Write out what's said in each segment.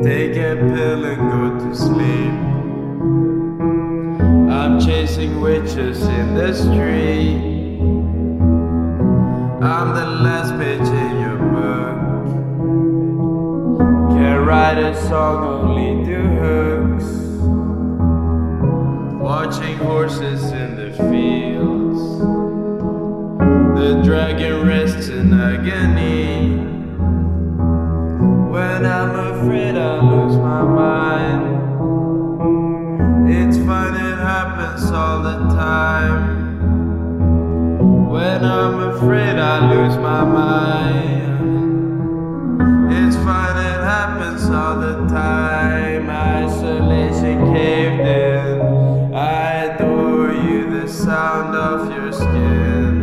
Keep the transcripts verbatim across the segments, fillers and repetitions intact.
Take a pill and go to sleep. I'm chasing witches in the street. I'm the last page in your book. Can't write a song, only do hooks. Watching horses in the fields. The dragon rests in agony. When I'm afraid I lose my mind. It's fun, it happens all the time. When I'm afraid I lose my mind. It's fun, it happens all the time. Isolation caved in. I adore you, the sound of your skin.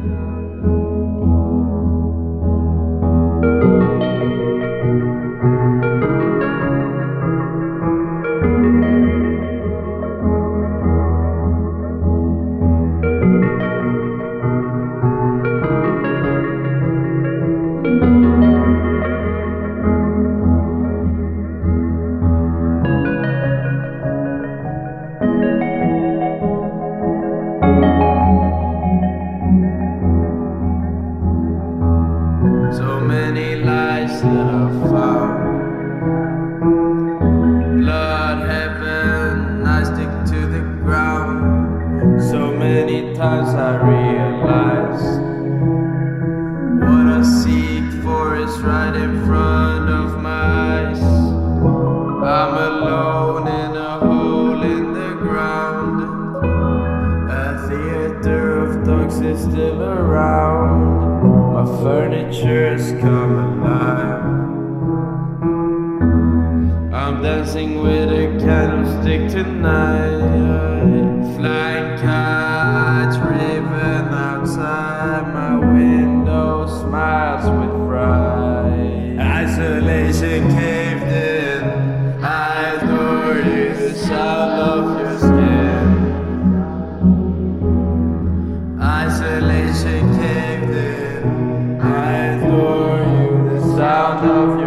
So many lies that I've found. Blood, heaven, I stick to the ground. So many times I realize what I seek for is right in front of my eyes. I'm alone in a hole in the ground. A theater of dogs is still around. My furniture's come alive. I'm dancing with a candlestick tonight. Flying kites raven outside my window, smiles with pride. Isolation caved in. I adore you, the sound of your skin. Isolation caved in. I adore you, the sound of your